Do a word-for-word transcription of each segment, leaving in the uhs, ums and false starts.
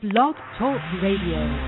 Blog Talk Radio.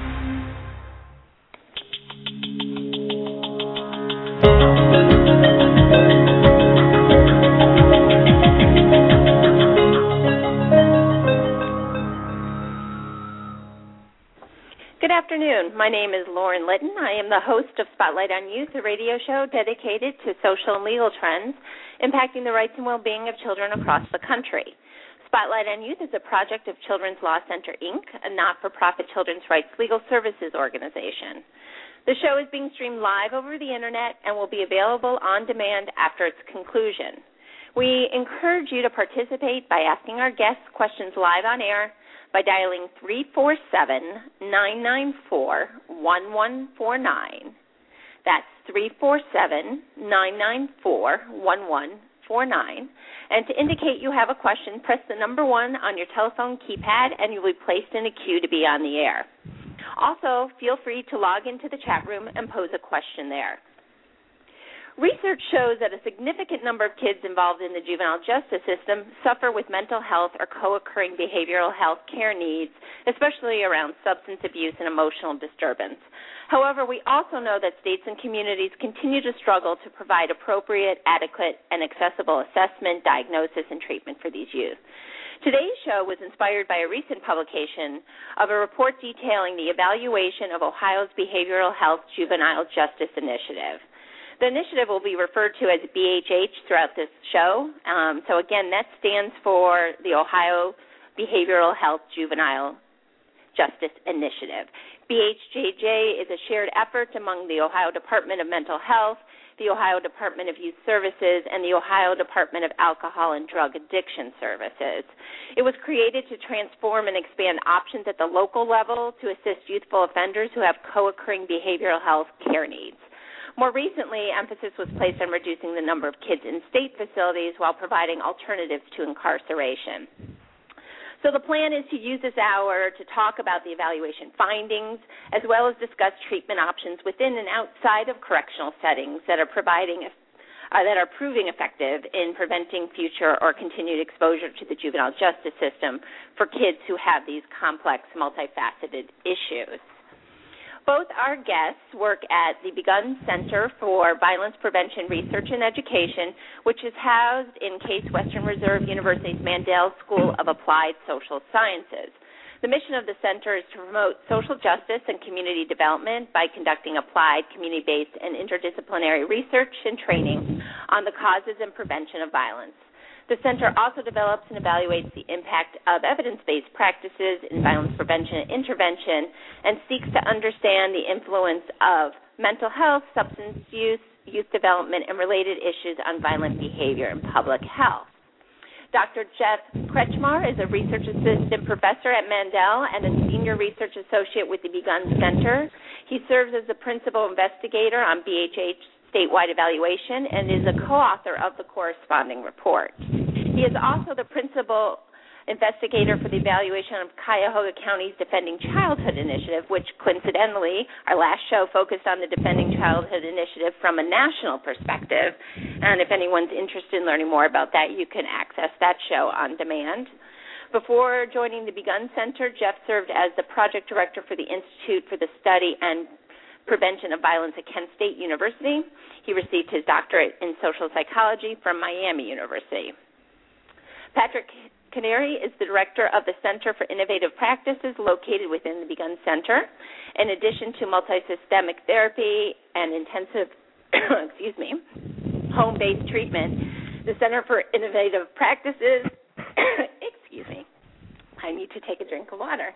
Good afternoon. My name is Lauren Litton. I am the host of Spotlight on Youth, a radio show dedicated to social and legal trends impacting the rights and well-being of children across the country. Spotlight on Youth is a project of Children's Law Center, Incorporated, a not-for-profit children's rights legal services organization. The show is being streamed live over the Internet and will be available on demand after its conclusion. We encourage you to participate by asking our guests questions live on air by dialing three four seven, nine nine four, one one four nine. That's three four seven, nine nine four, one one four nine. And to indicate you have a question, press the number one on your telephone keypad and you'll be placed in a queue to be on the air. Also, feel free to log into the chat room and pose a question there. Research shows that a significant number of kids involved in the juvenile justice system suffer with mental health or co-occurring behavioral health care needs, especially around substance abuse and emotional disturbance. However, we also know that states and communities continue to struggle to provide appropriate, adequate, and accessible assessment, diagnosis, and treatment for these youth. Today's show was inspired by a recent publication of a report detailing the evaluation of Ohio's Behavioral Health Juvenile Justice Initiative. The initiative will be referred to as B H H throughout this show. Um, so, again, that stands for the Ohio Behavioral Health Juvenile Justice Initiative. B H J J is a shared effort among the Ohio Department of Mental Health, the Ohio Department of Youth Services, and the Ohio Department of Alcohol and Drug Addiction Services. It was created to transform and expand options at the local level to assist youthful offenders who have co-occurring behavioral health care needs. More recently, emphasis was placed on reducing the number of kids in state facilities while providing alternatives to incarceration. So the plan is to use this hour to talk about the evaluation findings, as well as discuss treatment options within and outside of correctional settings that are providing uh, that are proving effective in preventing future or continued exposure to the juvenile justice system for kids who have these complex, multifaceted issues. Both our guests work at the Begun Center for Violence Prevention Research and Education, which is housed in Case Western Reserve University's Mandel School of Applied Social Sciences. The mission of the center is to promote social justice and community development by conducting applied, community-based, and interdisciplinary research and training on the causes and prevention of violence. The center also develops and evaluates the impact of evidence-based practices in violence prevention and intervention and seeks to understand the influence of mental health, substance use, youth development, and related issues on violent behavior and public health. Doctor Jeff Kretschmar is a research assistant professor at Mandel and a senior research associate with the Begun Center. He serves as the principal investigator on B H H statewide evaluation and is a co-author of the corresponding report. He is also the principal investigator for the evaluation of Cuyahoga County's Defending Childhood Initiative, which coincidentally, our last show focused on the Defending Childhood Initiative from a national perspective. And if anyone's interested in learning more about that, you can access that show on demand. Before joining the Begun Center, Jeff served as the project director for the Institute for the Study and Prevention of Violence at Kent State University. He received his doctorate in social psychology from Miami University. Patrick Canary is the director of the Center for Innovative Practices located within the Begun Center. In addition to multisystemic therapy and intensive, excuse me, home-based treatment, the Center for Innovative Practices, excuse me, I need to take a drink of water.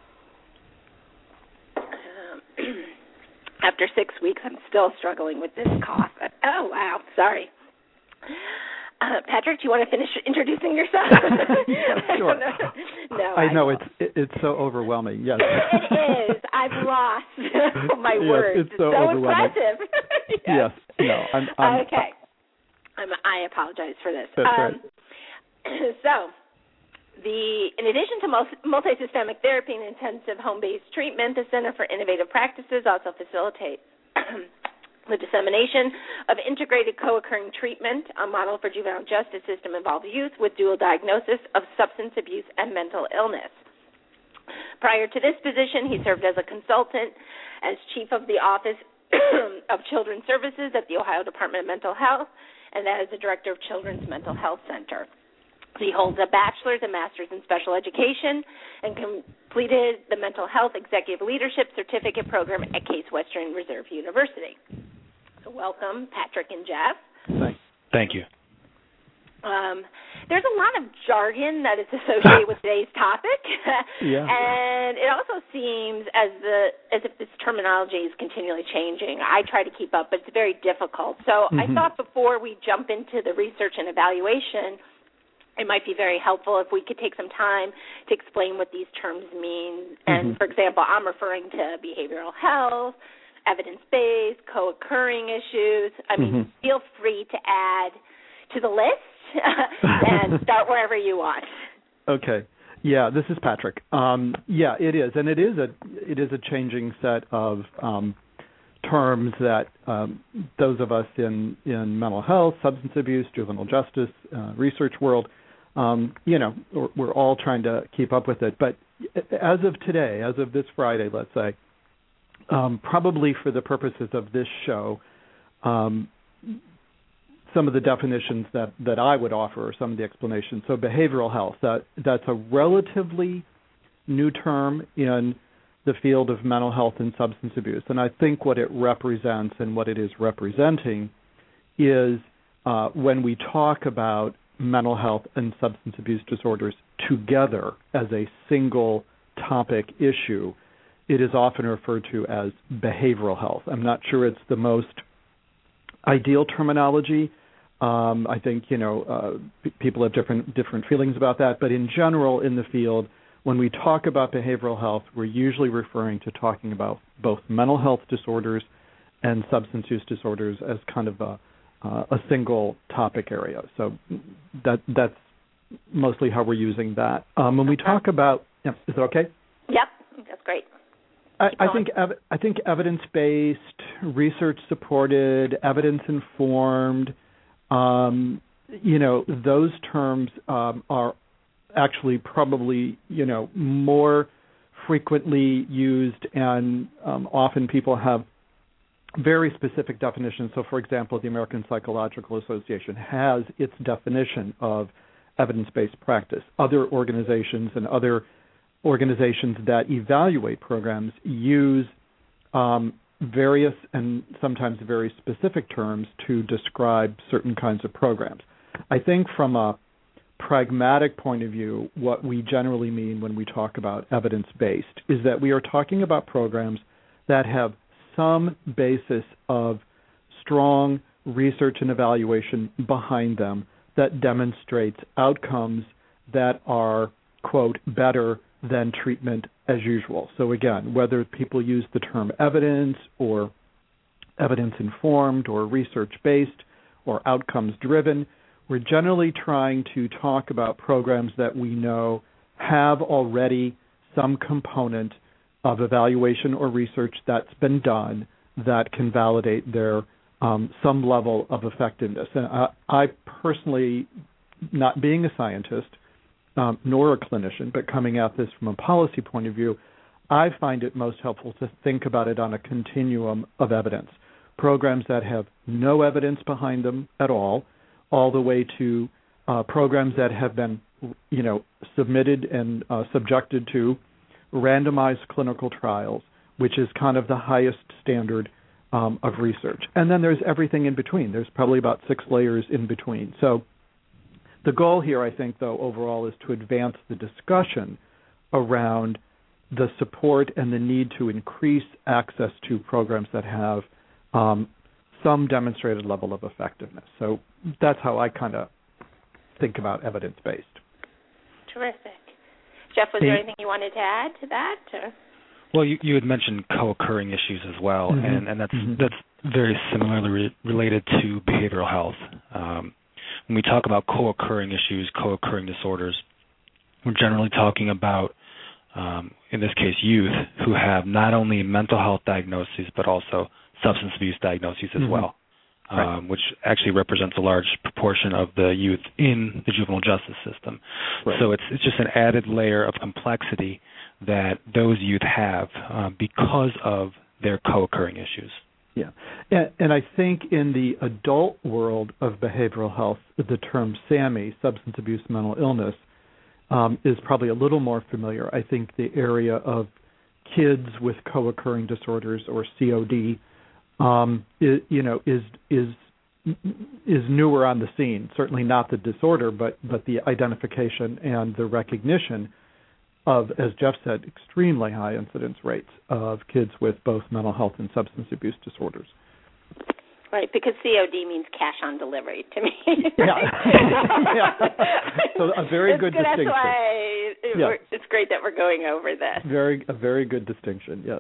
Um, After six weeks, I'm still struggling with this cough. Oh, wow, sorry. Uh, Patrick, do you want to finish introducing yourself? Yeah, sure. No, I, I know, it's it, it's so overwhelming, yes. It is. I've lost my yes, words. It's so, so overwhelming. impressive. yes. yes, no, I'm... I'm okay. I'm, I apologize for this. That's um, right. So... The, in addition to multi-systemic therapy and intensive home-based treatment, the Center for Innovative Practices also facilitates the dissemination of integrated co-occurring treatment, a model for juvenile justice system-involved youth with dual diagnosis of substance abuse and mental illness. Prior to this position, he served as a consultant as chief of the Office of Children's Services at the Ohio Department of Mental Health, and as the director of Children's Mental Health Center. He holds a bachelor's and master's in special education and completed the Mental Health Executive Leadership Certificate Program at Case Western Reserve University. So welcome, Patrick and Jeff. Thanks. Thank you. Um, there's a lot of jargon that is associated with today's topic, yeah. and it also seems as the as if this terminology is continually changing. I try to keep up, but it's very difficult. So mm-hmm. I thought before we jump into the research and evaluation, it might be very helpful if we could take some time to explain what these terms mean. And, mm-hmm. for example, I'm referring to behavioral health, evidence-based, co-occurring issues. I mean, mm-hmm. feel free to add to the list and start wherever you want. Okay. Yeah, this is Patrick. Um, yeah, it is. And it is a it is a changing set of um, terms that um, those of us in, in mental health, substance abuse, juvenile justice, uh, research world, Um, you know, we're, we're all trying to keep up with it. But as of today, as of this Friday, let's say, um, probably for the purposes of this show, um, some of the definitions that, that I would offer are some of the explanations. So behavioral health, that that's a relatively new term in the field of mental health and substance abuse. And I think what it represents and what it is representing is uh, when we talk about mental health and substance abuse disorders together as a single topic issue, it is often referred to as behavioral health. I'm not sure it's the most ideal terminology. Um, I think, you know, uh, p- people have different different feelings about that, but in general in the field, when we talk about behavioral health, we're usually referring to talking about both mental health disorders and substance use disorders as kind of a Uh, a single topic area. So that that's mostly how we're using that. Um, when we talk about, yeah, is it okay? Yep, that's great. I, I think ev- I think evidence-based, research-supported, evidence-informed, um, you know, those terms um, are actually probably, you know, more frequently used, and um, often people have very specific definitions. So, for example, the American Psychological Association has its definition of evidence-based practice. Other organizations and other organizations that evaluate programs use um, various and sometimes very specific terms to describe certain kinds of programs. I think from a pragmatic point of view, what we generally mean when we talk about evidence-based is that we are talking about programs that have some basis of strong research and evaluation behind them that demonstrates outcomes that are, quote, better than treatment as usual. So again, whether people use the term evidence or evidence-informed or research-based or outcomes-driven, we're generally trying to talk about programs that we know have already some component of evaluation or research that's been done that can validate their um, some level of effectiveness. And I, I personally, not being a scientist um, nor a clinician, but coming at this from a policy point of view, I find it most helpful to think about it on a continuum of evidence. Programs that have no evidence behind them at all, all the way to uh, programs that have been, you know, submitted and uh, subjected to randomized clinical trials, which is kind of the highest standard um, of research. And then there's everything in between. There's probably about six layers in between. So the goal here, I think, though, overall is to advance the discussion around the support and the need to increase access to programs that have um, some demonstrated level of effectiveness. So that's how I kind of think about evidence-based. Terrific. Jeff, was there anything you wanted to add to that? Or? Well, you, you had mentioned co-occurring issues as well, mm-hmm. and, and that's mm-hmm. that's very similarly re- related to behavioral health. Um, when we talk about co-occurring issues, co-occurring disorders, we're generally talking about, um, in this case, youth who have not only mental health diagnoses but also substance abuse diagnoses as mm-hmm. well. Um, right. Which actually represents a large proportion of the youth in the juvenile justice system. Right. So it's it's just an added layer of complexity that those youth have uh, because of their co-occurring issues. Yeah, and, and I think in the adult world of behavioral health, the term SAMI, substance abuse mental illness, um, is probably a little more familiar. I think the area of kids with co-occurring disorders, or C O D, um, is, you know, is is is newer on the scene. Certainly not the disorder, but but the identification and the recognition of, as Jeff said, extremely high incidence rates of kids with both mental health and substance abuse disorders. Right, because C O D means cash on delivery to me. Yeah. Yeah. So a very good, good distinction. That's why it, yeah. it's great that we're going over this. Very, a very good distinction, yes.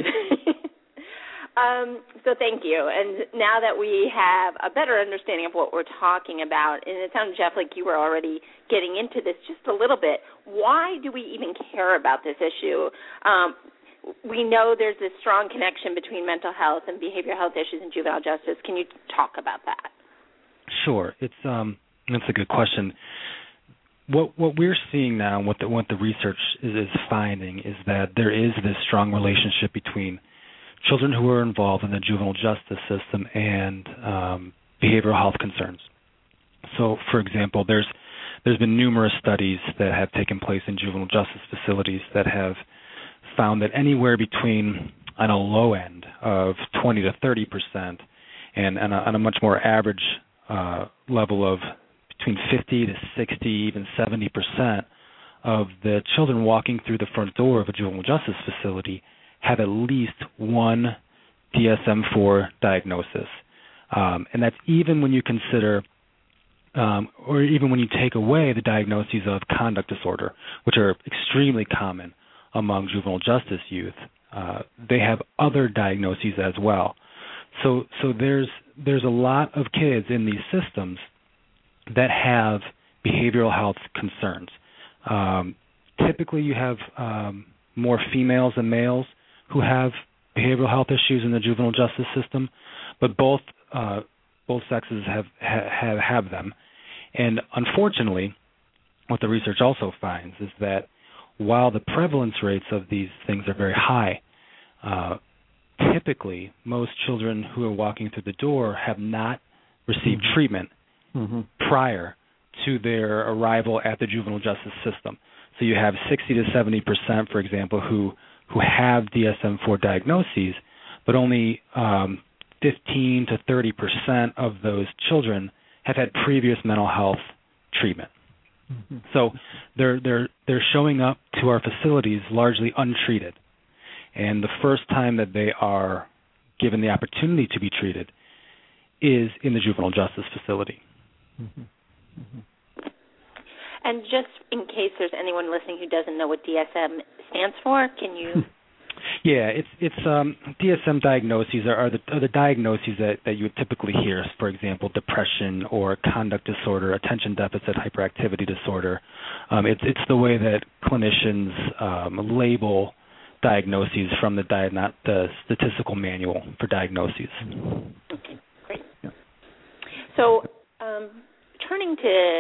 Um, so thank you. And now that we have a better understanding of what we're talking about, and it sounds, Jeff, like you were already getting into this just a little bit, why do we even care about this issue? Um, we know there's this strong connection between mental health and behavioral health issues in juvenile justice. Can you talk about that? Sure. It's um, that's a good question. What what we're seeing now, what the, what the research is, is finding, is that there is this strong relationship between children who are involved in the juvenile justice system and um, behavioral health concerns. So, for example, there's there's been numerous studies that have taken place in juvenile justice facilities that have found that anywhere between, on a low end, of twenty to thirty percent, and on a, on a much more average uh, level of between fifty to sixty, even seventy percent of the children walking through the front door of a juvenile justice facility have at least one D S M four diagnosis. Um, and that's even when you consider, um, or even when you take away the diagnoses of conduct disorder, which are extremely common among juvenile justice youth. Uh, they have other diagnoses as well. So, so there's there's a lot of kids in these systems that have behavioral health concerns. Um, typically, you have um, more females than males who have behavioral health issues in the juvenile justice system, but both uh, both sexes have, have have them. And unfortunately, what the research also finds is that while the prevalence rates of these things are very high, uh, typically most children who are walking through the door have not received mm-hmm. treatment mm-hmm. prior to their arrival at the juvenile justice system. So you have sixty to seventy percent, for example, who who have D S M four diagnoses, but only um, fifteen to thirty percent of those children have had previous mental health treatment. Mm-hmm. So they're they're they're showing up to our facilities largely untreated, and the first time that they are given the opportunity to be treated is in the juvenile justice facility. Mm-hmm. Mm-hmm. And just in case there's anyone listening who doesn't know what D S M stands for, can you? Yeah, it's it's um, D S M diagnoses are, are, the, are the diagnoses that, that you would typically hear. For example, depression or conduct disorder, attention deficit hyperactivity disorder. Um, it's it's the way that clinicians um, label diagnoses from the di- the statistical manual for diagnoses. Okay, great. Yeah. So, um, turning to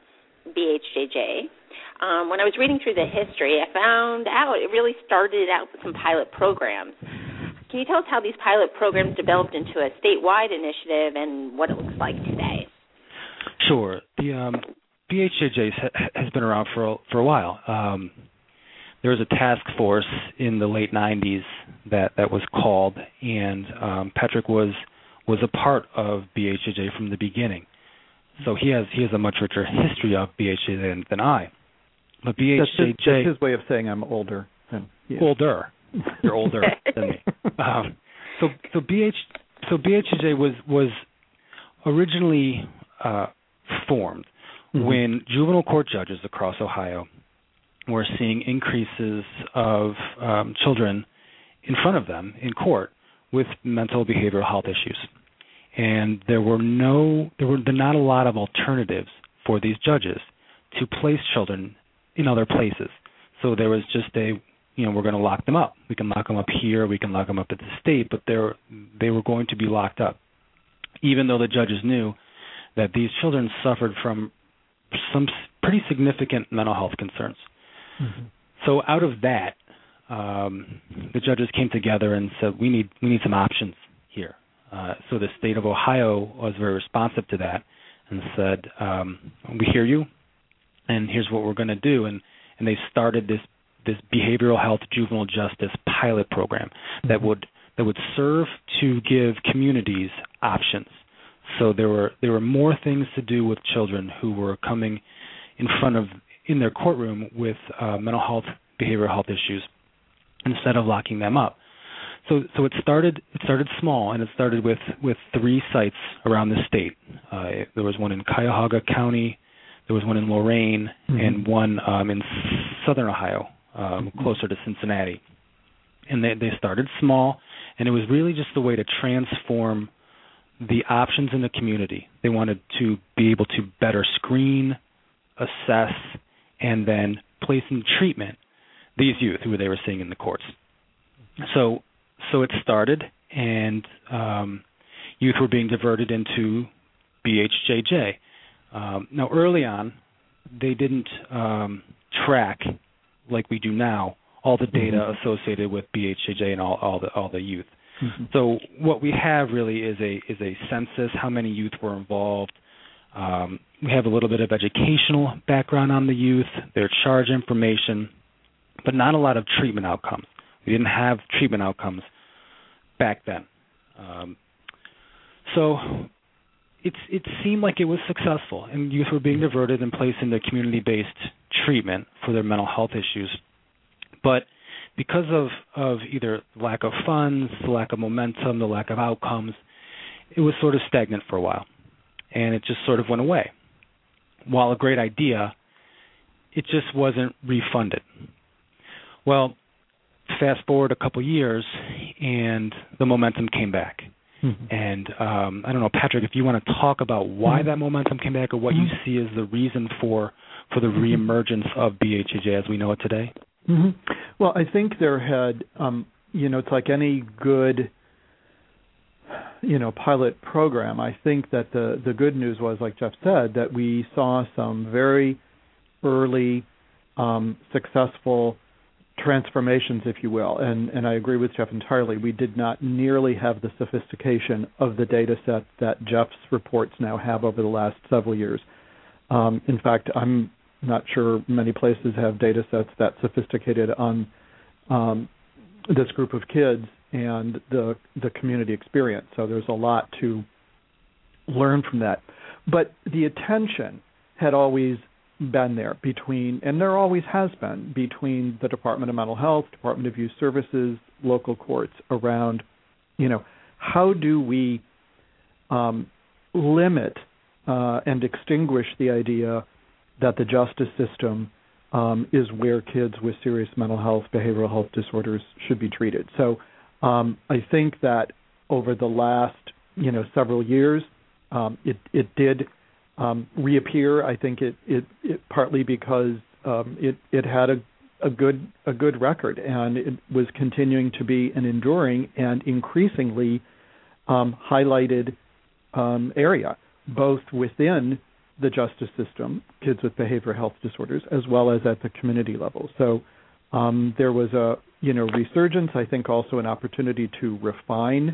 B H J J, um, when I was reading through the history, I found out it really started out with some pilot programs. Can you tell us how these pilot programs developed into a statewide initiative and what it looks like today? Sure. The um, B H J J has been around for a, for a while. Um, there was a task force in the late nineties that, that was called, and um, Patrick was was a part of B H J J from the beginning. So he has he has a much richer history of B H J J than, than I. But B H J J, that's his, that's his way of saying I'm older than you. Older, you're older than me. Um, so so B H so B H J J was was originally uh, formed mm-hmm. when juvenile court judges across Ohio were seeing increases of um, children in front of them in court with mental behavioral health issues. And there were no, there were not a lot of alternatives for these judges to place children in other places. So there was just a, you know, we're going to lock them up. We can lock them up here. We can lock them up at the state, but they they were going to be locked up, even though the judges knew that these children suffered from some pretty significant mental health concerns. Mm-hmm. So out of that, um, the judges came together and said, we need we need some options here. Uh, so the state of Ohio was very responsive to that and said, um, we hear you, and here's what we're going to do. And, and they started this, this behavioral health juvenile justice pilot program mm-hmm. that would that would serve to give communities options. So there were there were more things to do with children who were coming in front of in their courtroom with uh, mental health, behavioral health issues, instead of locking them up. So so it started it started small, and it started with, with three sites around the state. Uh, there was one in Cuyahoga County, there was one in Lorain, mm-hmm. and one um, in southern Ohio, um, mm-hmm. closer to Cincinnati. And they, they started small, and it was really just a way to transform the options in the community. They wanted to be able to better screen, assess, and then place in treatment these youth who they were seeing in the courts. So so it started, and um, youth were being diverted into B H J J. Um, now, early on, they didn't um, track, like we do now, all the data mm-hmm. associated with B H J J and all, all the all the youth. Mm-hmm. So what we have really is a is a census, how many youth were involved. Um, we have a little bit of educational background on the youth, their charge information, but not a lot of treatment outcomes. We didn't have treatment outcomes back then. Um, so it's, it seemed like it was successful, and youth were being diverted and placed into community-based treatment for their mental health issues. But because of, of either lack of funds, the lack of momentum, the lack of outcomes, it was sort of stagnant for a while, and it just sort of went away. While a great idea, it just wasn't refunded. Well, fast forward a couple years, and the momentum came back. Mm-hmm. And um, I don't know, Patrick, if you want to talk about why mm-hmm. that momentum came back, or what mm-hmm. you see as the reason for for the reemergence of B H J J as we know it today. Mm-hmm. Well, I think there had, um, you know, it's like any good, you know, pilot program. I think that the, the good news was, like Jeff said, that we saw some very early um, successful transformations, if you will. And, and I agree with Jeff entirely. We did not nearly have the sophistication of the data set that Jeff's reports now have over the last several years. Um, in fact, I'm not sure many places have data sets that sophisticated on um, this group of kids and the the community experience. So there's a lot to learn from that. But the attention had always been there between, and there always has been, between the Department of Mental Health, Department of Youth Services, local courts around, you know, how do we um, limit uh, and extinguish the idea that the justice system um, is where kids with serious mental health, behavioral health disorders should be treated. So um, I think that over the last, you know, several years, um, it, it did um, reappear. I think it, it, it partly because um, it, it had a, a good a good record, and it was continuing to be an enduring and increasingly um, highlighted um, area, both within the justice system, kids with behavioral health disorders, as well as at the community level. So um, there was a you know resurgence. I think also an opportunity to refine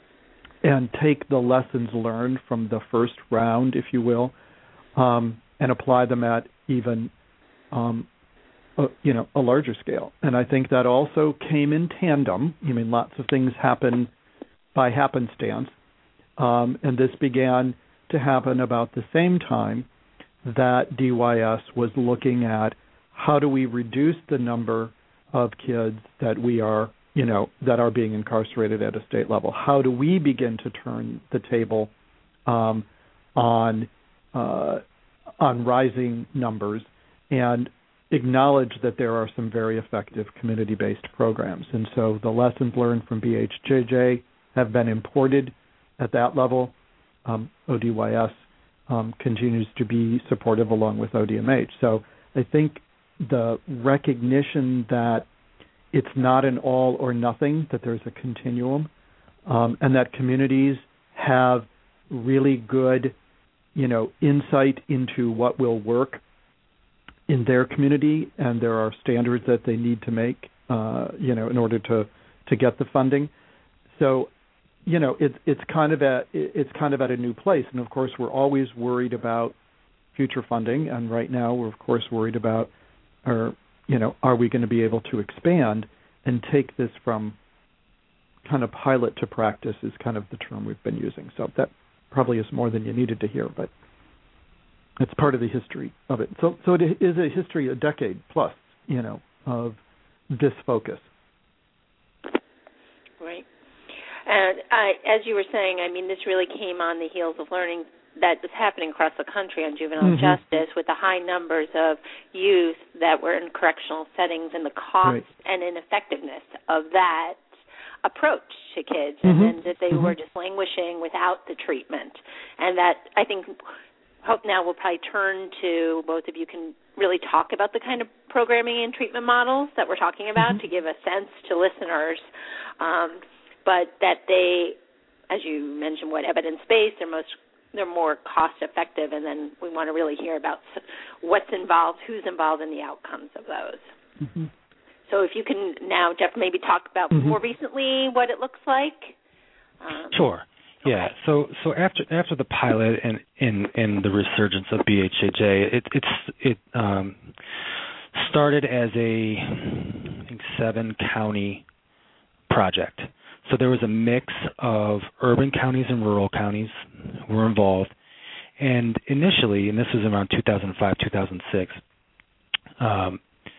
and take the lessons learned from the first round, if you will, um, and apply them at even um, a, you know a larger scale. And I think that also came in tandem. I mean, lots of things happen by happenstance, um, and this began to happen about the same time that D Y S was looking at how do we reduce the number of kids that we are, you know, that are being incarcerated at a state level. How do we begin to turn the table um, on uh, on rising numbers and acknowledge that there are some very effective community-based programs? And so the lessons learned from B H J J have been imported at that level. Um, O D Y S um, continues to be supportive along with O D M H. So I think the recognition that it's not an all or nothing, that there's a continuum, um, and that communities have really good, you know, insight into what will work in their community, and there are standards that they need to make uh, you know, in order to, to get the funding. So, you know, it's it's kind of at it's kind of at a new place, and of course we're always worried about future funding, and right now we're of course worried about, or you know, are we going to be able to expand and take this from kind of pilot to practice is kind of the term we've been using. So that probably is more than you needed to hear, but it's part of the history of it. So so it is a history, a decade plus, you know, of this focus. Right. And I, as you were saying, I mean, this really came on the heels of learning that was happening across the country on juvenile mm-hmm. justice, with the high numbers of youth that were in correctional settings and the cost right. and ineffectiveness of that approach to kids, mm-hmm. and then that they mm-hmm. were just languishing without the treatment. And that, I think, hope now we'll probably turn to, both of you can really talk about the kind of programming and treatment models that we're talking about mm-hmm. to give a sense to listeners. Um, but that they, as you mentioned, what evidence-based, they're most they're more cost-effective, and then we want to really hear about what's involved, who's involved in the outcomes of those. Mm-hmm. So if you can now, Jeff, maybe talk about mm-hmm. more recently what it looks like. Um, sure. Yeah. Okay. So so after after the pilot and in in the resurgence of B H A J, it it's it um, started as a I think seven county project. So there was a mix of urban counties and rural counties who were involved. And initially, and this was around two thousand five, two thousand six, um,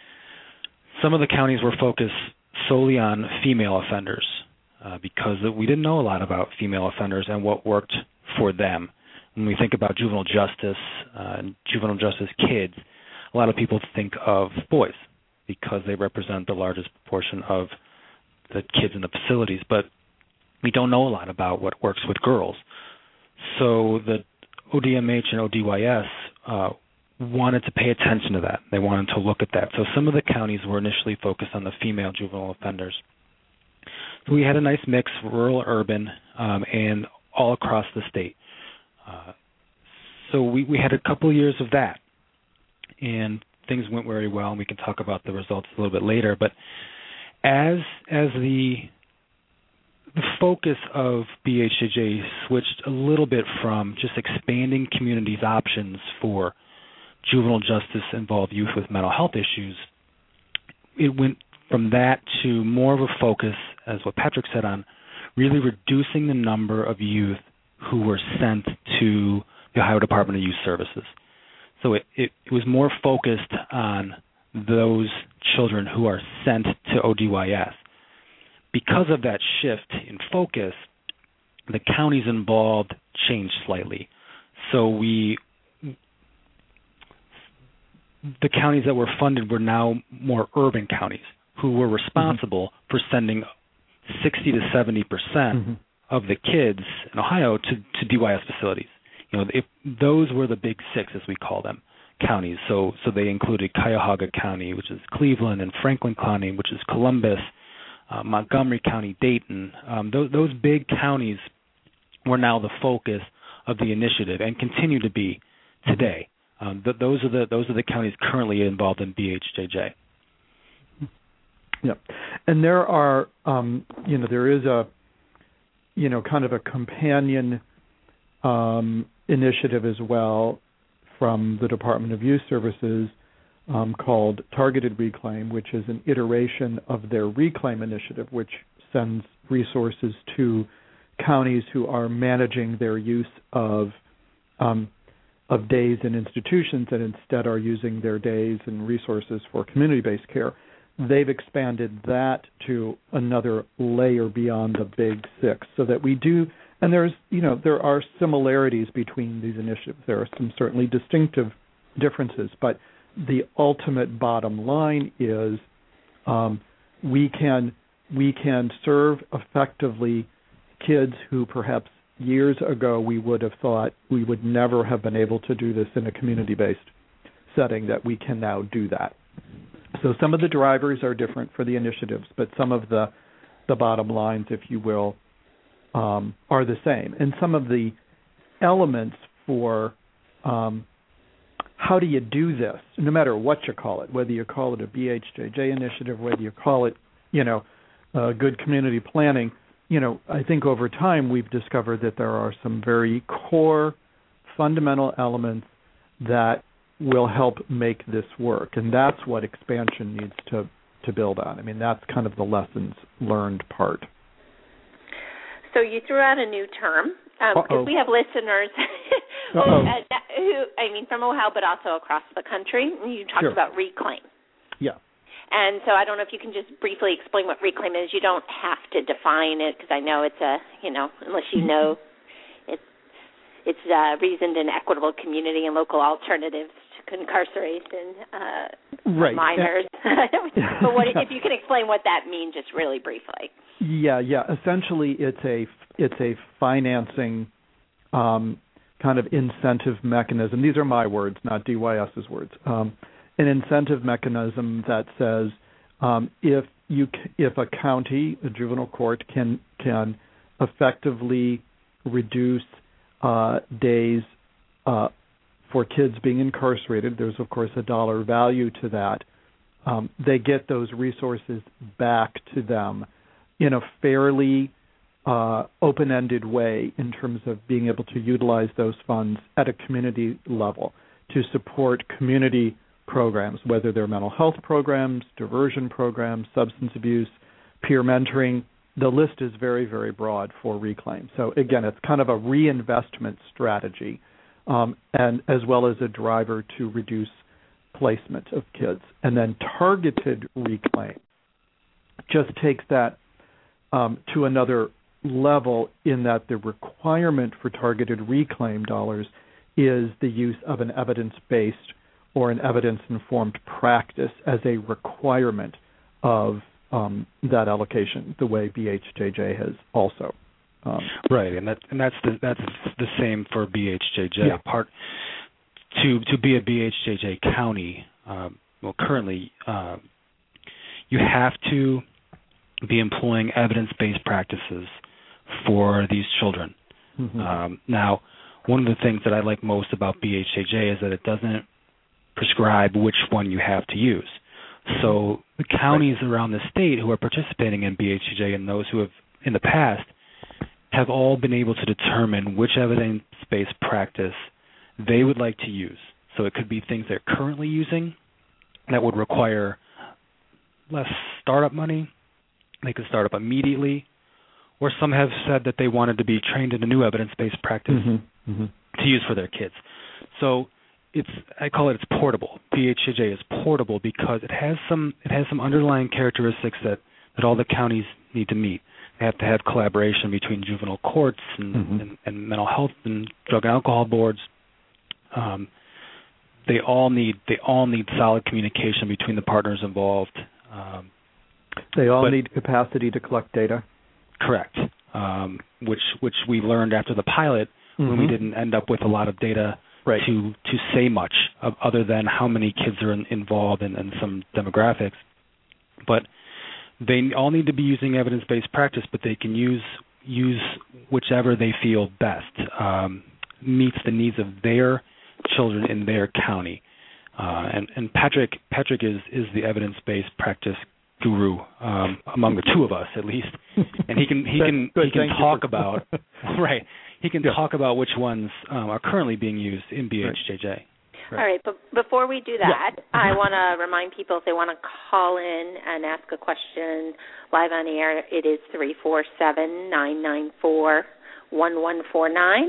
some of the counties were focused solely on female offenders uh, because we didn't know a lot about female offenders and what worked for them. When we think about juvenile justice uh, and juvenile justice kids, a lot of people think of boys because they represent the largest proportion of the kids in the facilities, but we don't know a lot about what works with girls. So the O D M H and O D Y S uh, wanted to pay attention to that. They wanted to look at that. So some of the counties were initially focused on the female juvenile offenders. So we had a nice mix, rural, urban, um, and all across the state. Uh, so we, we had a couple of years of that, and things went very well, and we can talk about the results a little bit later. But As as the the focus of B H A J switched a little bit from just expanding communities' options for juvenile justice-involved youth with mental health issues, it went from that to more of a focus, as what Patrick said, on really reducing the number of youth who were sent to the Ohio Department of Youth Services. So it, it, it was more focused on those children who are sent to O D Y S. Because of that shift in focus, the counties involved changed slightly. So we, the counties that were funded were now more urban counties who were responsible mm-hmm. for sending sixty to seventy percent mm-hmm. of the kids in Ohio to, to D Y S facilities. You know, if those were the big six, as we call them, counties. So so they included Cuyahoga County, which is Cleveland, and Franklin County, which is Columbus, uh, Montgomery County, Dayton. Um, those, those big counties were now the focus of the initiative and continue to be today. Um, th- those are the those are the counties currently involved in B H J J. Yeah, and there are um, you know there is a you know kind of a companion um, initiative as well from the Department of Youth Services um, called Targeted Reclaim, which is an iteration of their Reclaim initiative, which sends resources to counties who are managing their use of um, of days in institutions and instead are using their days and resources for community-based care. They've expanded that to another layer beyond the big six, so that we do. And there's, you know, there are similarities between these initiatives. There are some certainly distinctive differences, but the ultimate bottom line is um, we can we can serve effectively kids who perhaps years ago we would have thought we would never have been able to do this in a community-based setting, that we can now do that. So some of the drivers are different for the initiatives, but some of the the bottom lines, if you will, Um, are the same. And some of the elements for um, how do you do this? No matter what you call it, whether you call it a B H J J initiative, whether you call it, you know, uh, good community planning, you know, I think over time we've discovered that there are some very core, fundamental elements that will help make this work, and that's what expansion needs to, to build on. I mean, that's kind of the lessons learned part. So you threw out a new term, because um, we have listeners who, who, I mean, from Ohio, but also across the country. You talked Sure. about reclaim. Yeah. And so I don't know if you can just briefly explain what reclaim is. You don't have to define it, because I know it's a, you know, unless you know it's, it's a reasoned and equitable community and local alternatives to incarceration uh, right. minors. But what, if you can explain what that means just really briefly. Yeah, yeah. Essentially, it's a it's a financing um, kind of incentive mechanism. These are my words, not D Y S's words. Um, an incentive mechanism that says um, if you if a county, a juvenile court can can effectively reduce uh, days uh, for kids being incarcerated, there's of course a dollar value to that. Um, they get those resources back to them in a fairly uh, open-ended way in terms of being able to utilize those funds at a community level to support community programs, whether they're mental health programs, diversion programs, substance abuse, peer mentoring. The list is very, very broad for Reclaim. So again, it's kind of a reinvestment strategy, um, and as well as a driver to reduce placement of kids. And then targeted Reclaim just takes that um, to another level in that the requirement for targeted Reclaim dollars is the use of an evidence-based or an evidence-informed practice as a requirement of um, that allocation, the way B H J J has also. Um, right, and that and that's the that's the same for B H J J. Yeah. Part to to be a B H J J county, um, well, currently uh, you have to be employing evidence-based practices for these children. Mm-hmm. Um, now, one of the things that I like most about B H J J is that it doesn't prescribe which one you have to use. So the counties right. around the state who are participating in B H J J and those who have in the past have all been able to determine which evidence-based practice they would like to use. So it could be things they're currently using that would require less startup money. They could start up immediately. Or some have said that they wanted to be trained in a new evidence-based practice mm-hmm. Mm-hmm. to use for their kids. So it's I call it it's portable. B H J J is portable because it has some it has some underlying characteristics that, that all the counties need to meet. They have to have collaboration between juvenile courts and, mm-hmm. and, and mental health and drug and alcohol boards. Um, they all need they all need solid communication between the partners involved. Um, they all but, need capacity to collect data. Correct. Um, which which we learned after the pilot mm-hmm. when we didn't end up with a lot of data right. to to say much of, other than how many kids are in, involved in, in some demographics. But they all need to be using evidence-based practice, but they can use use whichever they feel best um, meets the needs of their children in their county. Uh, and, and Patrick Patrick is is the evidence-based practice guru um, among the two of us, at least, and he can he can Good, he can talk for... about right. He can yeah. talk about which ones um, are currently being used in B H J J. Right. All right, but before we do that, yeah. I want to remind people if they want to call in and ask a question live on the air, it is three four seven, nine nine four, one one four nine,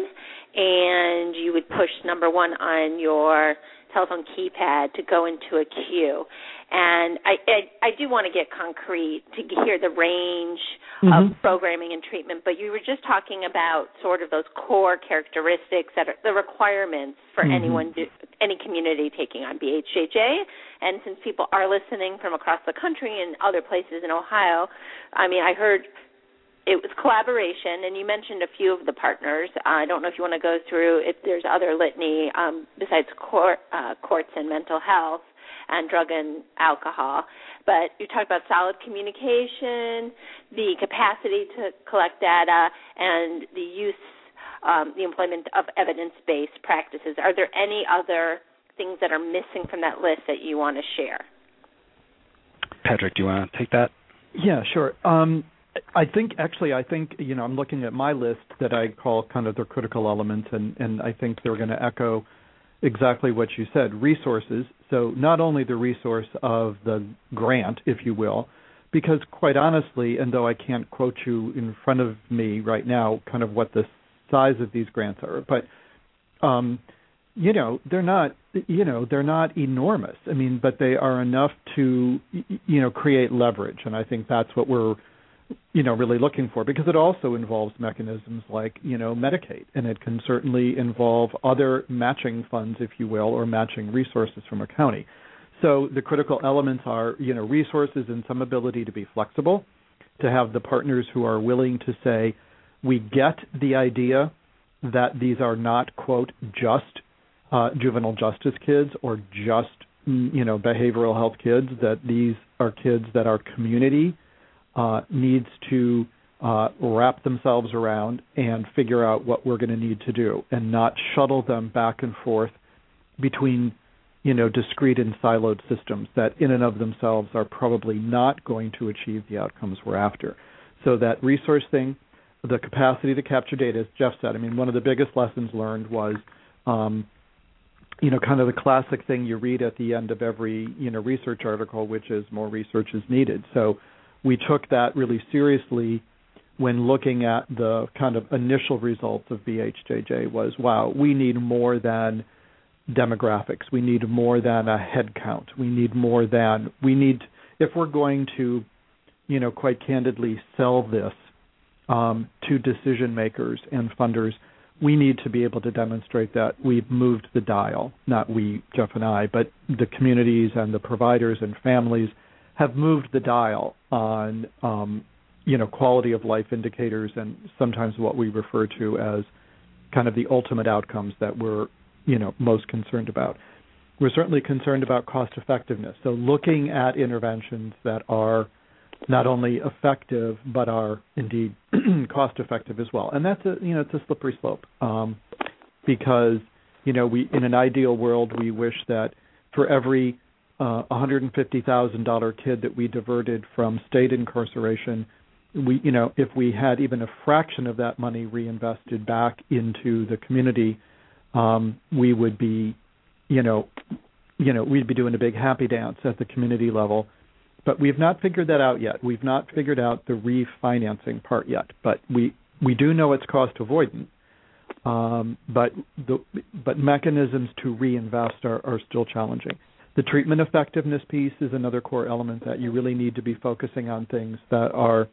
and you would push number one on your telephone keypad to go into a queue. And I, I, I do want to get concrete to hear the range mm-hmm. of programming and treatment, but you were just talking about sort of those core characteristics that are the requirements for mm-hmm. anyone, do, any community taking on B H J J. And since people are listening from across the country and other places in Ohio, I mean, I heard it was collaboration, and you mentioned a few of the partners. Uh, I don't know if you want to go through if there's other litany um, besides court, uh, courts and mental health and drug and alcohol. But you talked about solid communication, the capacity to collect data, and the use, um, the employment of evidence-based practices. Are there any other things that are missing from that list that you want to share? Patrick, do you want to take that? Yeah, sure. Um, I think, actually, I think, you know, I'm looking at my list that I call kind of the critical elements, and, and I think they're going to echo exactly what you said, resources. So not only the resource of the grant, if you will, because quite honestly, and though I can't quote you in front of me right now kind of what the size of these grants are, but, um, you know, they're not, you know, they're not enormous. I mean, but they are enough to, you know, create leverage. And I think that's what we're, you know, really looking for, because it also involves mechanisms like, you know, Medicaid, and it can certainly involve other matching funds, if you will, or matching resources from a county. So the critical elements are, you know, resources and some ability to be flexible, to have the partners who are willing to say, we get the idea that these are not, quote, just uh, juvenile justice kids or just, you know, behavioral health kids, that these are kids that our community uh, needs to uh, wrap themselves around and figure out what we're going to need to do, and not shuttle them back and forth between, you know, discrete and siloed systems that in and of themselves are probably not going to achieve the outcomes we're after. So that resource thing, the capacity to capture data, as Jeff said, I mean, one of the biggest lessons learned was, um, you know, kind of the classic thing you read at the end of every, you know, research article, which is more research is needed. So we took that really seriously when looking at the kind of initial results of B H J J was, wow, we need more than demographics. We need more than a head count. We need more than, we need, if we're going to, you know, quite candidly sell this um, to decision makers and funders, we need to be able to demonstrate that we've moved the dial, not we, Jeff and I, but the communities and the providers and families have moved the dial on, um, you know, quality of life indicators and sometimes what we refer to as kind of the ultimate outcomes that we're, you know, most concerned about. We're certainly concerned about cost effectiveness. So looking at interventions that are not only effective but are indeed cost effective as well. And that's a, you know, it's a slippery slope um, because, you know, we in an ideal world we wish that for every uh, one hundred fifty thousand dollars kid that we diverted from state incarceration, we, you know, if we had even a fraction of that money reinvested back into the community, um, we would be, you know, you know, we'd be doing a big happy dance at the community level. But we've not figured that out yet. We've not figured out the refinancing part yet. But we, we do know it's cost avoidant. Um, but the but mechanisms to reinvest are, are still challenging. The treatment effectiveness piece is another core element that you really need to be focusing on things that are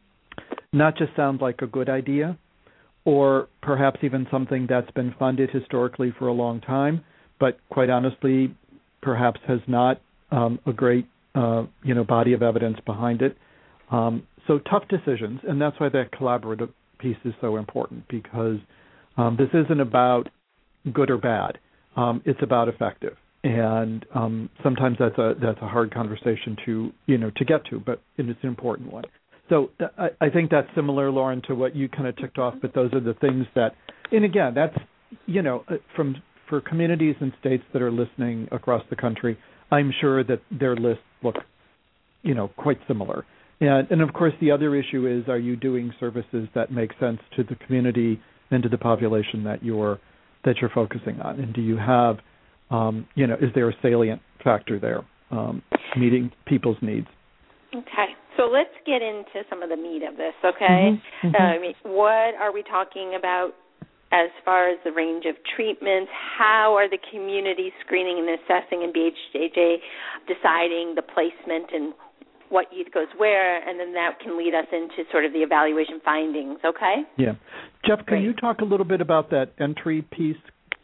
not just sound like a good idea, or perhaps even something that's been funded historically for a long time, but quite honestly, perhaps has not um, a great uh, you know body of evidence behind it. Um, so tough decisions, and that's why that collaborative piece is so important, because um, this isn't about good or bad. Um, it's about effective, and um, sometimes that's a that's a hard conversation to you know to get to, but it's an important one. So th- I, I think that's similar, Lauren, to what you kind of ticked off. But those are the things that, and again, that's you know from for communities and states that are listening across the country, I'm sure that their lists look, you know, quite similar. And, and of course, the other issue is, are you doing services that make sense to the community and to the population that you're that you're focusing on? And do you have, um, you know, is there a salient factor there, um, meeting people's needs? Okay, so let's get into some of the meat of this. Okay, mm-hmm. Mm-hmm. Uh, I mean, what are we talking about as far as the range of treatments? How are the communities screening and assessing in B H J J deciding the placement and what youth goes where, and then that can lead us into sort of the evaluation findings, okay? Yeah. Jeff, can Great. you talk a little bit about that entry piece,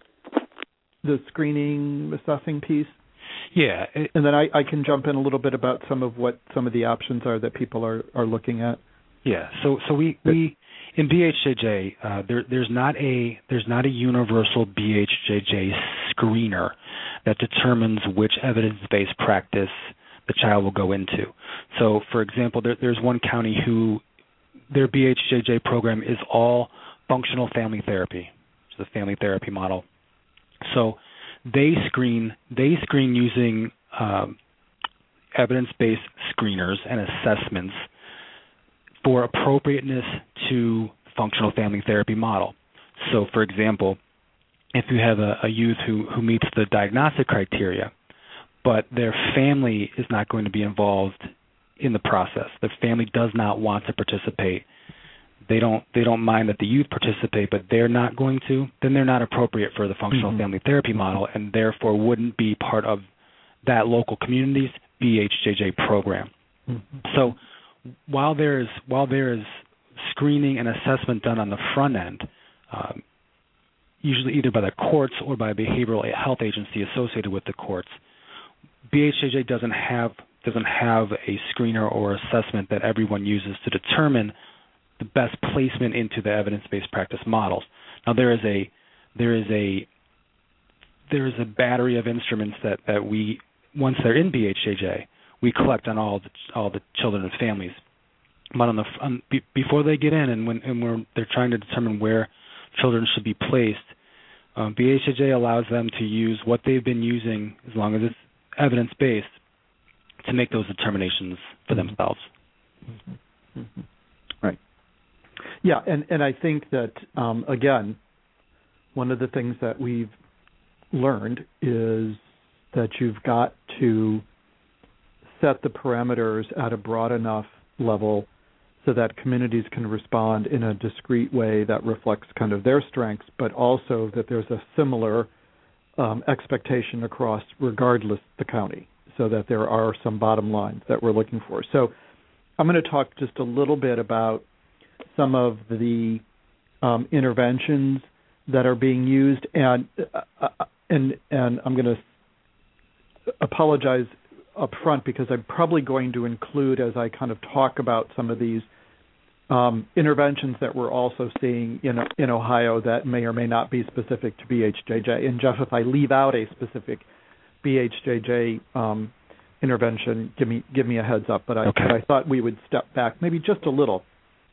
the screening, assessing piece? Yeah. It, and then I, I can jump in a little bit about some of what some of the options are that people are, are looking at. Yeah. So so we, we in B H J J, uh, there, there's not a there's not a universal B H J J screener that determines which evidence-based practice the child will go into. So, for example, there, there's one county who their B H J J program is all functional family therapy, which is a family therapy model. So they screen they screen using um, evidence-based screeners and assessments for appropriateness to functional family therapy model. So, for example, if you have a, a youth who, who meets the diagnostic criteria, but their family is not going to be involved in the process, their family does not want to participate, they don't they don't mind that the youth participate, but they're not going to, then they're not appropriate for the functional mm-hmm. family therapy model, and therefore wouldn't be part of that local community's B H J J program. Mm-hmm. So while there is while there is screening and assessment done on the front end, um, usually either by the courts or by a behavioral health agency associated with the courts, B H J J doesn't have doesn't have a screener or assessment that everyone uses to determine the best placement into the evidence-based practice models. Now there is a there is a there is a battery of instruments that, that we once they're in B H J J, we collect on all the all the children and families. But on the on, be, before they get in, and when and we're, they're trying to determine where children should be placed, um, B H J J allows them to use what they've been using, as long as it's evidence-based, to make those determinations for mm-hmm. themselves. Mm-hmm. Mm-hmm. Right. Yeah, and, and I think that, um, again, one of the things that we've learned is that you've got to set the parameters at a broad enough level so that communities can respond in a discrete way that reflects kind of their strengths, but also that there's a similar um, expectation across regardless the county, so that there are some bottom lines that we're looking for. So I'm going to talk just a little bit about some of the um, interventions that are being used, and uh, and and I'm going to apologize up front because I'm probably going to include, as I kind of talk about some of these um, interventions that we're also seeing in in Ohio that may or may not be specific to B H J J. And Jeff, if I leave out a specific B H J J um, intervention, give me give me a heads up. But I, okay. but I thought we would step back maybe just a little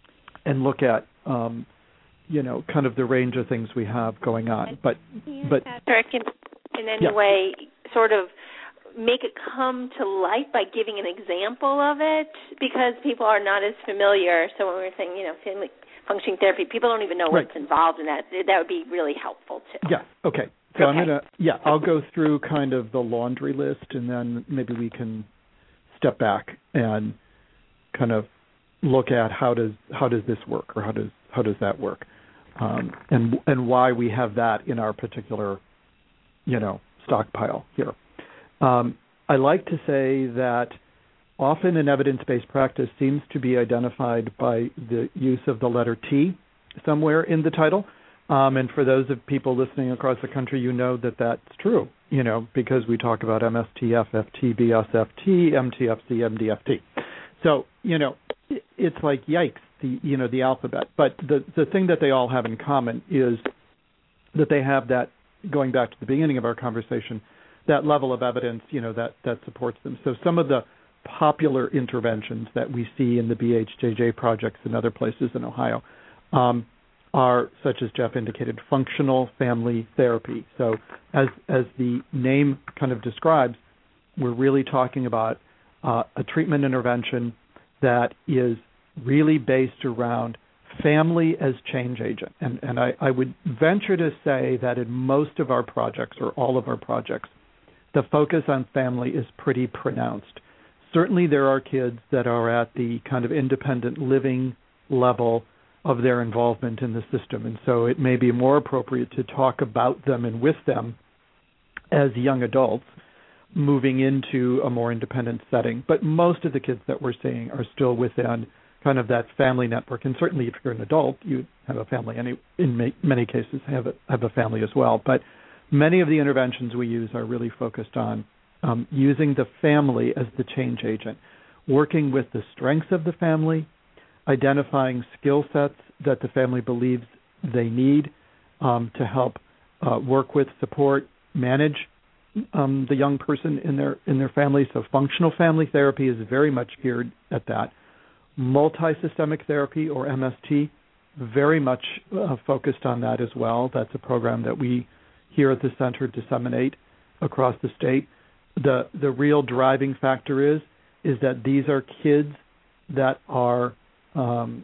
and look at um, you know kind of the range of things we have going on. But but Patrick, in, in any yeah. way, sort of make it come to light by giving an example of it, because people are not as familiar. So when we're saying, you know, family functioning therapy, people don't even know right. what's involved in that. That would be really helpful too. Yeah. Okay. So okay. I'm gonna yeah I'll go through kind of the laundry list, and then maybe we can step back and kind of look at how does how does this work, or how does how does that work, um, and and why we have that in our particular you know stockpile here. Um, I like to say that often an evidence-based practice seems to be identified by the use of the letter T somewhere in the title. Um, and for those of people listening across the country, you know that that's true, you know, because we talk about M S T F, F T, B S F T, M T F C, M D F T. So, you know, it's like, yikes, the you know, the alphabet. But the, the thing that they all have in common is that they have that, going back to the beginning of our conversation, that level of evidence, you know, that, that supports them. So some of the popular interventions that we see in the B H J J projects and other places in Ohio um, are, such as Jeff indicated, functional family therapy. So as as the name kind of describes, we're really talking about uh, a treatment intervention that is really based around family as change agent. And, and I, I would venture to say that in most of our projects, or all of our projects, the focus on family is pretty pronounced. Certainly there are kids that are at the kind of independent living level of their involvement in the system, and so it may be more appropriate to talk about them and with them as young adults moving into a more independent setting. But most of the kids that we're seeing are still within kind of that family network, and certainly if you're an adult, you have a family, and in many cases have a, have a family as well. But many of the interventions we use are really focused on um, using the family as the change agent, working with the strengths of the family, identifying skill sets that the family believes they need um, to help uh, work with, support, manage um, the young person in their in their family. So functional family therapy is very much geared at that. Multisystemic therapy, or M S T, very much uh, focused on that as well. That's a program that we here at the center disseminate across the state. The the real driving factor is is that these are kids that are um,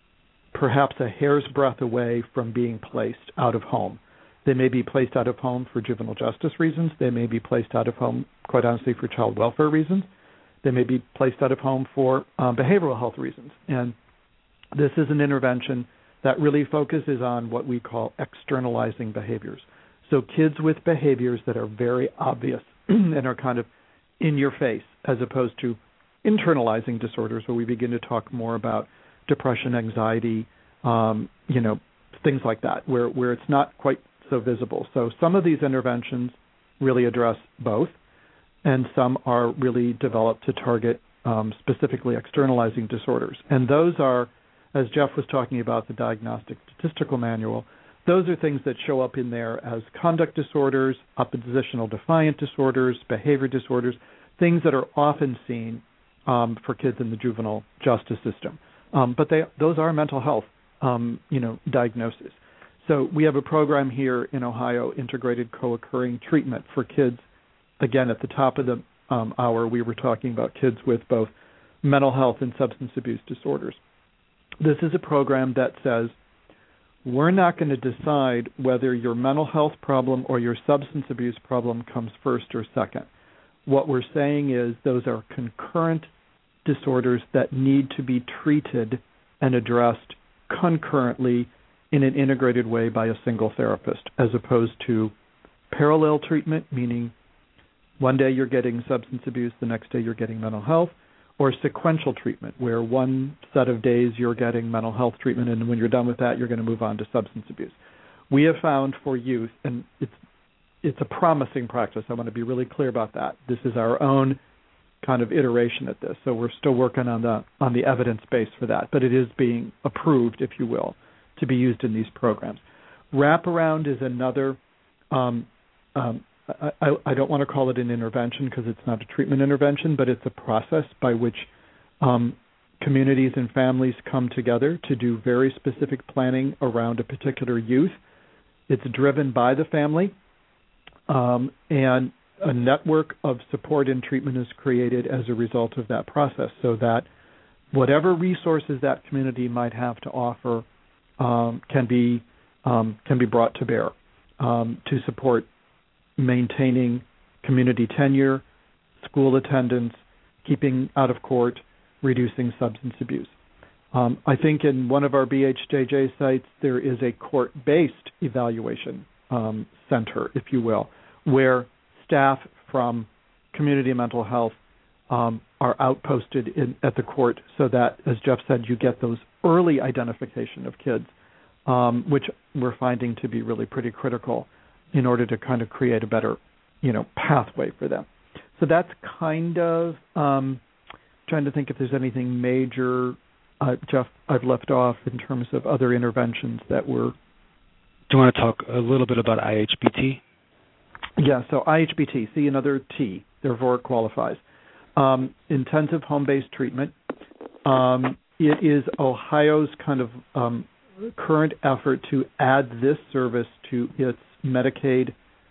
perhaps a hair's breadth away from being placed out of home. They may be placed out of home for juvenile justice reasons. They may be placed out of home, quite honestly, for child welfare reasons. They may be placed out of home for um, behavioral health reasons. And this is an intervention that really focuses on what we call externalizing behaviors. So kids with behaviors that are very obvious and are kind of in your face, as opposed to internalizing disorders, where we begin to talk more about depression, anxiety, um, you know, things like that, where, where it's not quite so visible. So some of these interventions really address both, and some are really developed to target um, specifically externalizing disorders. And those are, as Jeff was talking about, the Diagnostic Statistical Manual, those are things that show up in there as conduct disorders, oppositional defiant disorders, behavior disorders, things that are often seen um, for kids in the juvenile justice system. Um, but they, those are mental health, um, you know, diagnoses. So we have a program here in Ohio, integrated co-occurring treatment for kids. Again, at the top of the um, hour, we were talking about kids with both mental health and substance abuse disorders. This is a program that says, we're not going to decide whether your mental health problem or your substance abuse problem comes first or second. What we're saying is those are concurrent disorders that need to be treated and addressed concurrently in an integrated way by a single therapist, as opposed to parallel treatment, meaning one day you're getting substance abuse, the next day you're getting mental health, or sequential treatment, where one set of days you're getting mental health treatment, and when you're done with that, you're going to move on to substance abuse. We have found for youth, and it's it's a promising practice. I want to be really clear about that. This is our own kind of iteration at this, so we're still working on the on the evidence base for that, but it is being approved, if you will, to be used in these programs. Wraparound is another. Um, um, I, I don't want to call it an intervention because it's not a treatment intervention, but it's a process by which um, communities and families come together to do very specific planning around a particular youth. It's driven by the family, um, and a network of support and treatment is created as a result of that process, so that whatever resources that community might have to offer um, can be um, can be brought to bear um, to support maintaining community tenure, school attendance, keeping out of court, reducing substance abuse. Um, I think in one of our B H J J sites there is a court-based evaluation um, center, if you will, where staff from community mental health um, are outposted in, at the court, so that, as Jeff said, you get those early identification of kids, um, which we're finding to be really pretty critical in order to kind of create a better, you know, pathway for them. So that's kind of um, trying to think if there's anything major, uh, Jeff, I've left off in terms of other interventions that were. Do you want to talk a little bit about I H B T? Yeah, so I H B T, see another T, therefore it qualifies. Um, intensive home-based treatment. Um, it is Ohio's kind of um, current effort to add this service to its Medicaid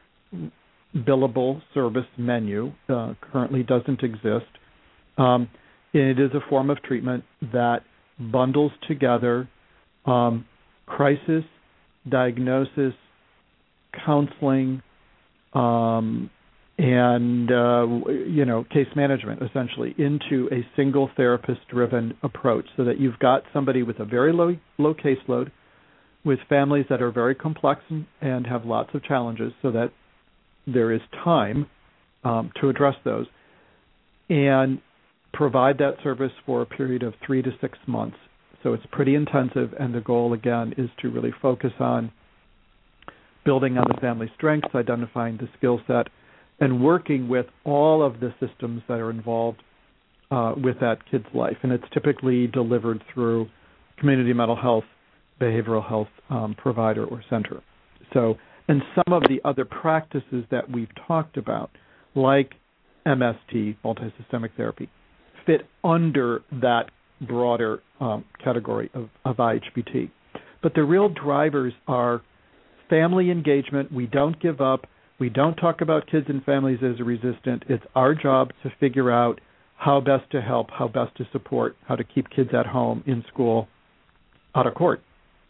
billable service menu. Uh, currently doesn't exist. Um, it is a form of treatment that bundles together um, crisis, diagnosis, counseling, um, and uh, you know, case management essentially into a single therapist-driven approach, so that you've got somebody with a very low low caseload, with families that are very complex and, and have lots of challenges, so that there is time um, to address those, and provide that service for a period of three to six months. So it's pretty intensive, and the goal, again, is to really focus on building on the family strengths, identifying the skill set, and working with all of the systems that are involved uh, with that kid's life. And it's typically delivered through community mental health, behavioral health um, provider or center. So, and some of the other practices that we've talked about, like M S T, multisystemic therapy, fit under that broader um, category of, of I H B T. But the real drivers are family engagement. We don't give up. We don't talk about kids and families as resistant. It's our job to figure out how best to help, how best to support, how to keep kids at home, in school, out of court.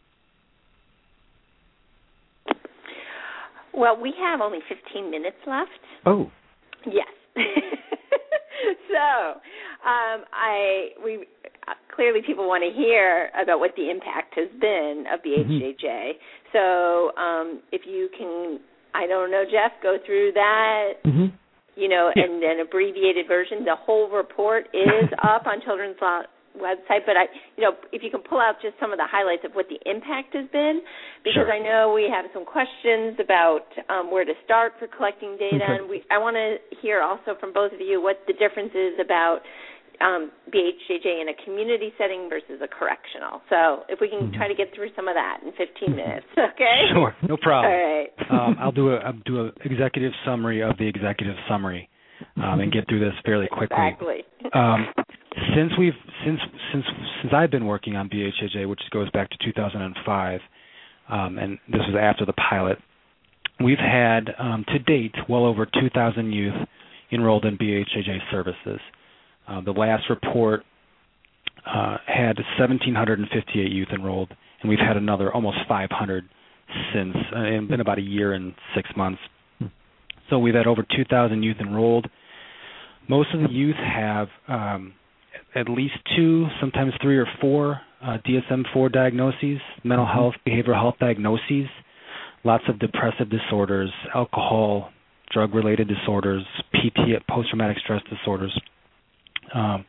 Well, we have only fifteen minutes left. Oh. Yes. so, um, I we uh, clearly people want to hear about what the impact has been of B H J J. Mm-hmm. So, um, if you can, I don't know, Jeff, go through that. Mm-hmm. You know, yeah. and an abbreviated version. The whole report is up on Children's Law website, but I, you know, if you can pull out just some of the highlights of what the impact has been, because sure. I know we have some questions about um, where to start for collecting data, okay. and we, I want to hear also from both of you what the difference is about um, B H J J in a community setting versus a correctional. So if we can mm-hmm. try to get through some of that in fifteen minutes, okay? Sure, no problem. All right. um, I'll do a I'll do an executive summary of the executive summary um, and get through this fairly quickly. Exactly. Um, Since we've since since since I've been working on B H J J, which goes back to two thousand five, um, and this was after the pilot, we've had um, to date well over two thousand youth enrolled in B H J J services. Uh, the last report uh, had one thousand seven hundred fifty-eight youth enrolled, and we've had another almost five hundred since uh, in, in about a year and six months. So we've had over two thousand youth enrolled. Most of the youth have um, at least two, sometimes three or four uh, D S M four diagnoses, mental health, behavioral health diagnoses, lots of depressive disorders, alcohol, drug-related disorders, P T, post-traumatic stress disorders. Um,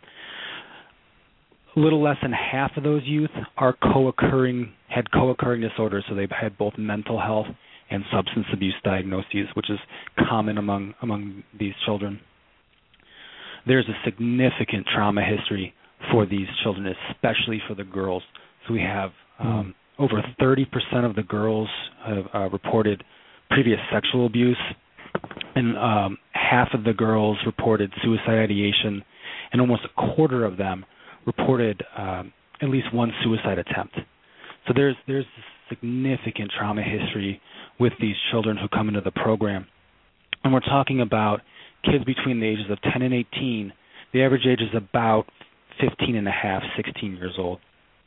a little less than half of those youth are co-occurring, had co-occurring disorders, so they've had both mental health and substance abuse diagnoses, which is common among among these children. There's a significant trauma history for these children, especially for the girls. So we have um, mm. over thirty percent of the girls have uh, reported previous sexual abuse, and um, half of the girls reported suicide ideation, and almost a quarter of them reported um, at least one suicide attempt. So there's there's significant trauma history with these children who come into the program. And we're talking about kids between the ages of ten and eighteen. The average age is about fifteen and a half, sixteen years old.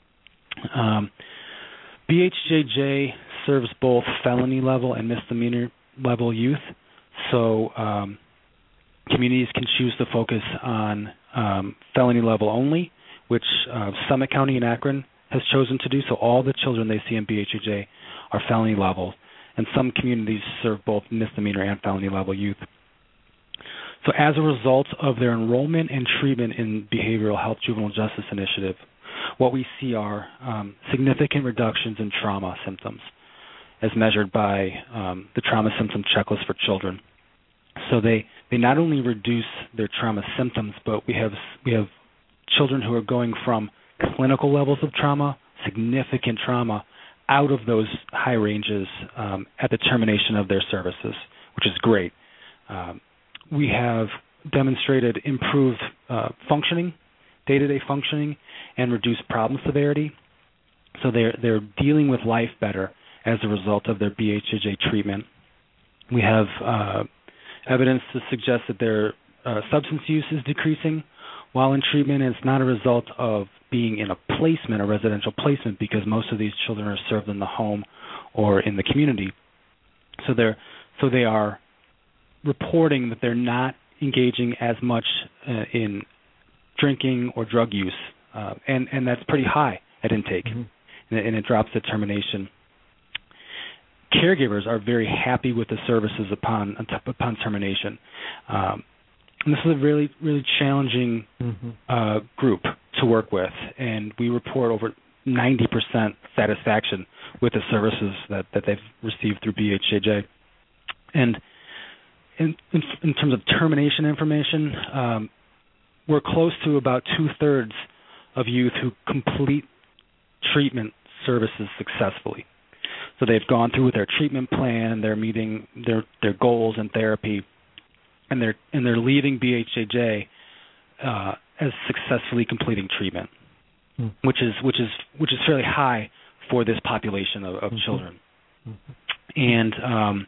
Um, B H J J serves both felony level and misdemeanor level youth. So um, communities can choose to focus on um, felony level only, which uh, Summit County and Akron has chosen to do. So all the children they see in B H J J are felony level, and some communities serve both misdemeanor and felony level youth. So as a result of their enrollment and treatment in Behavioral Health Juvenile Justice Initiative, what we see are um, significant reductions in trauma symptoms as measured by um, the Trauma Symptom Checklist for Children. So they, they not only reduce their trauma symptoms, but we have we have children who are going from clinical levels of trauma, significant trauma, out of those high ranges um, at the termination of their services, which is great. Um, we have demonstrated improved uh, functioning, day-to-day functioning, and reduced problem severity. So they're they're dealing with life better as a result of their B H J J treatment. We have uh, evidence to suggest that their uh, substance use is decreasing while in treatment, and it's not a result of being in a placement, a residential placement, because most of these children are served in the home or in the community. So they're so they are reporting that they're not engaging as much uh, in drinking or drug use, uh, and and that's pretty high at intake, mm-hmm. and, and it drops at termination. Caregivers are very happy with the services upon upon termination. Um, and this is a really really challenging mm-hmm. uh, group to work with, and we report over ninety percent satisfaction with the services that, that they've received through B H J J. And in, in, in terms of termination information, um, we're close to about two-thirds of youth who complete treatment services successfully. So they've gone through with their treatment plan, they're meeting their, their goals in therapy, and they're and they're leaving B H J J uh, as successfully completing treatment, mm-hmm. which is which is which is fairly high for this population of, of mm-hmm. children. Mm-hmm. And um,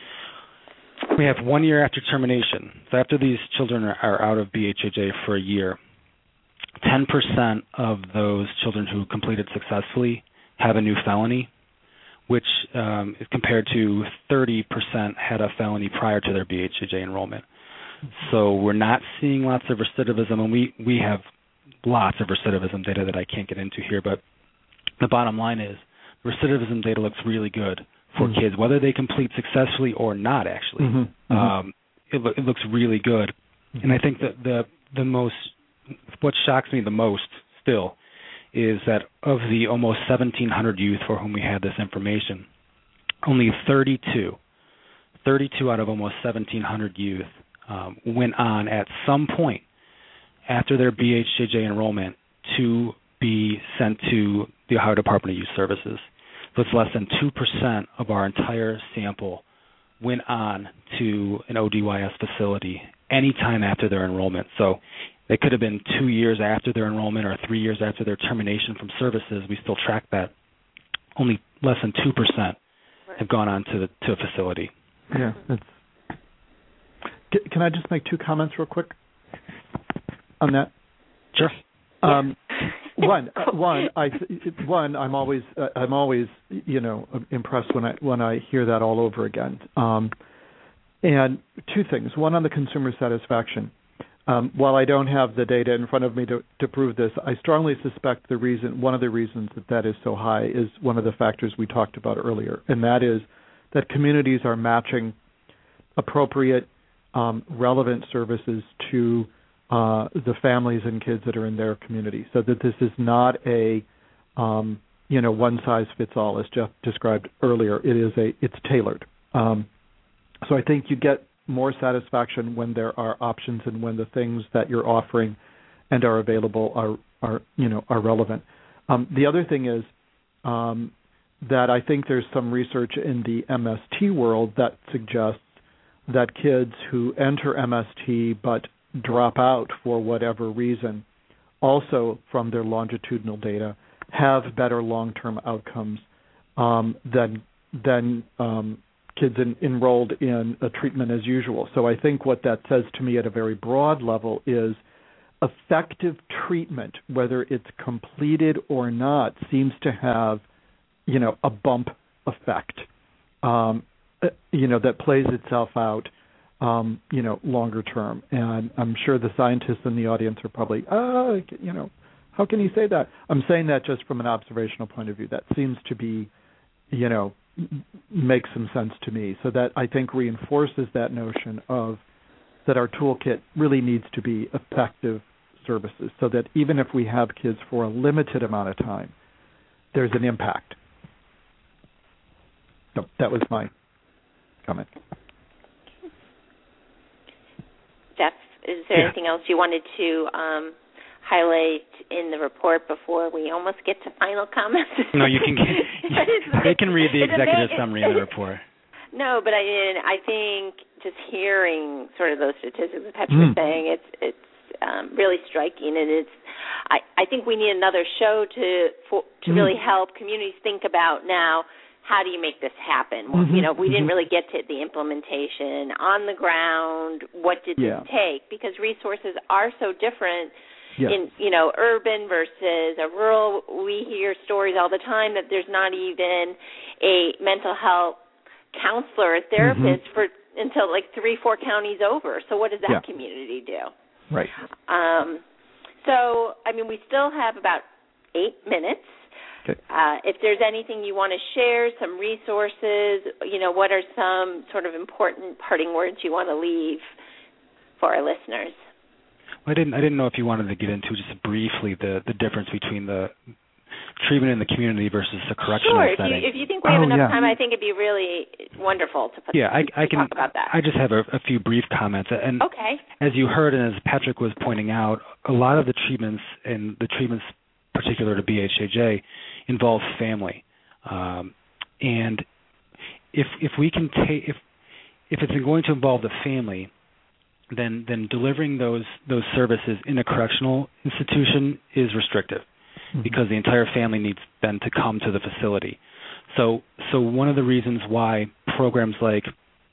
we have one year after termination. So after these children are, are out of B H H A for a year, ten percent of those children who completed successfully have a new felony, which um, is compared to thirty percent had a felony prior to their B H H A enrollment. So we're not seeing lots of recidivism, and we, we have lots of recidivism data that I can't get into here, but the bottom line is recidivism data looks really good for mm-hmm. kids, whether they complete successfully or not, actually. Mm-hmm. Um, it, lo- it looks really good. Mm-hmm. And I think that the, the most, what shocks me the most still is that of the almost seventeen hundred youth for whom we had this information, only thirty-two, thirty-two out of almost seventeen hundred youth um, went on at some point after their B H H A enrollment to be sent to the Ohio Department of Youth Services. So it's less than two percent of our entire sample went on to an O D Y S facility any time after their enrollment. So it could have been two years after their enrollment or three years after their termination from services. We still track that. Only less than two percent have gone on to, the, to a facility. Yeah. That's... Can I just make two comments real quick on that? Sure. Um, one, uh, one, I, one, I'm always, uh, I'm always, you know, impressed when I when I hear that all over again. Um, and two things. One, on the consumer satisfaction. Um, while I don't have the data in front of me to, to prove this, I strongly suspect the reason, one of the reasons that that is so high is one of the factors we talked about earlier, and that is that communities are matching appropriate, um, relevant services to uh, the families and kids that are in their community, so that this is not a, um, you know, one size fits all, as Jeff described earlier. It is a, it's tailored. Um, so I think you get more satisfaction when there are options and when the things that you're offering and are available are, are you know, are relevant. Um, the other thing is um, that I think there's some research in the M S T world that suggests that kids who enter M S T but drop out for whatever reason, also from their longitudinal data, have better long-term outcomes um, than than um, kids in, enrolled in a treatment as usual. So I think what that says to me at a very broad level is effective treatment, whether it's completed or not, seems to have, you know, a bump effect, um, you know, that plays itself out, um, you know, longer term. And I'm sure the scientists in the audience are probably, ah, you know, how can you say that? I'm saying that just from an observational point of view. That seems to be, you know, makes some sense to me. So that I think reinforces that notion of that our toolkit really needs to be effective services, so that even if we have kids for a limited amount of time, there's an impact. So that was my comment. Jeff, is there yeah. anything else you wanted to um, highlight in the report before we almost get to final comments? No, you can. They can read the executive summary of the report. No, but I mean, I think just hearing sort of those statistics that Patrick mm. was saying, it's it's um, really striking, and it's. I, I think we need another show to for, to mm. really help communities think about now. How do you make this happen? Well, mm-hmm. you know, we mm-hmm. didn't really get to the implementation on the ground. What did yeah. this take? Because resources are so different yes. in, you know, urban versus a rural. We hear stories all the time that there's not even a mental health counselor or therapist mm-hmm. for until like three, four counties over. So what does that yeah. community do? Right. Um, so, I mean, we still have about eight minutes. Okay. Uh, if there's anything you want to share, some resources, you know, what are some sort of important parting words you want to leave for our listeners? Well, I didn't. I didn't know if you wanted to get into just briefly the, the difference between the treatment in the community versus the correctional sure, setting. Sure. If, if you think we have oh, enough yeah. time, I think it'd be really wonderful to put. Yeah, I, I to can talk about that. I just have a, a few brief comments. And okay. As you heard, and as Patrick was pointing out, a lot of the treatments and the treatments particular to B H H A involve family, um, and if if we can take if if it's going to involve the family, then then delivering those those services in a correctional institution is restrictive, mm-hmm. because the entire family needs then to come to the facility. So, so one of the reasons why programs like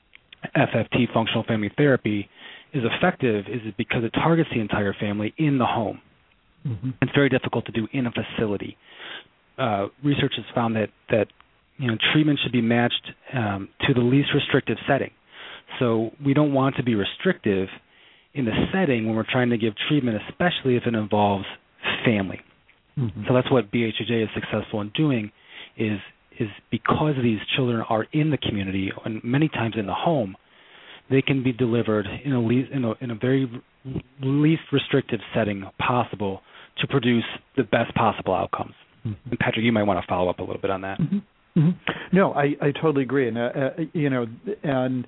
F F T, functional family therapy, is effective is because it targets the entire family in the home. Mm-hmm. It's very difficult to do in a facility. Uh, research has found that, that you know, treatment should be matched um, to the least restrictive setting. So we don't want to be restrictive in the setting when we're trying to give treatment, especially if it involves family. Mm-hmm. So that's what B H H A is successful in doing, is is because these children are in the community and many times in the home, they can be delivered in a, least, in a, in a very least restrictive setting possible to produce the best possible outcomes. Mm-hmm. And Patrick, you might want to follow up a little bit on that. Mm-hmm. Mm-hmm. No, I, I totally agree. And, uh, uh, you know, and,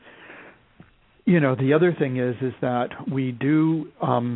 you know, the other thing is, is that we do, um,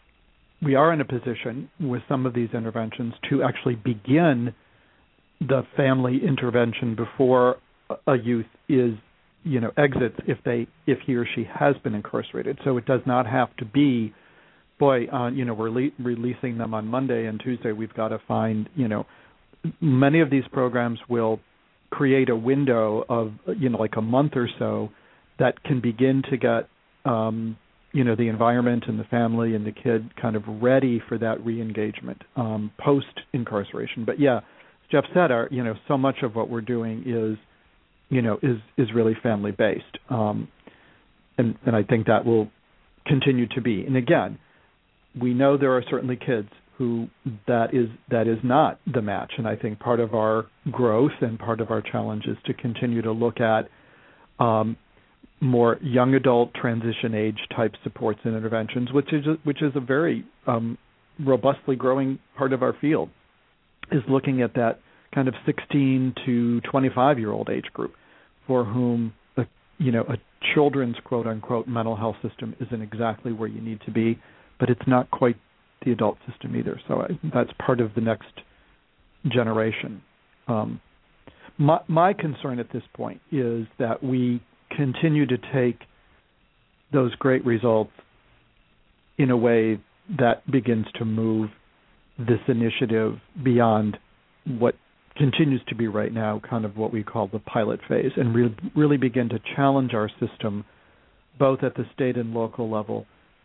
we are in a position with some of these interventions to actually begin the family intervention before a youth is, you know, exits if they if he or she has been incarcerated. So it does not have to be, boy, uh, you know, we're le- releasing them on Monday and Tuesday. We've got to find, you know, many of these programs will create a window of, you know, like a month or so that can begin to get, um, you know, the environment and the family and the kid kind of ready for that re-engagement um, post-incarceration. But yeah, Jeff said, our, you know, so much of what we're doing is, you know, is is really family based, um, and and I think that will continue to be. And again, we know there are certainly kids who that is that is not the match, and I think part of our growth and part of our challenge is to continue to look at um, more young adult transition age type supports and interventions, which is a, which is a very um, robustly growing part of our field. Is looking at that kind of sixteen to twenty-five year old age group for whom a, you know, a children's quote unquote mental health system isn't exactly where you need to be, but it's not quite the adult system either. So I, that's part of the next generation. Um, my, my concern at this point is that we continue to take those great results in a way that begins to move this initiative beyond what continues to be right now kind of what we call the pilot phase, and re- really begin to challenge our system both at the state and local level